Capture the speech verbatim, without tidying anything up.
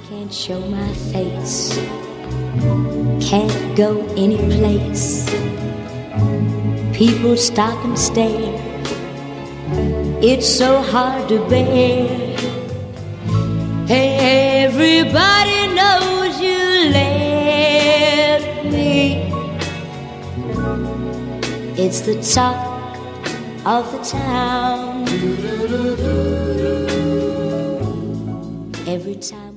can't show my face, can't go any place. People stop and stare, it's so hard to bear. Hey, everybody knows you left me. It's the talk of the town. Every time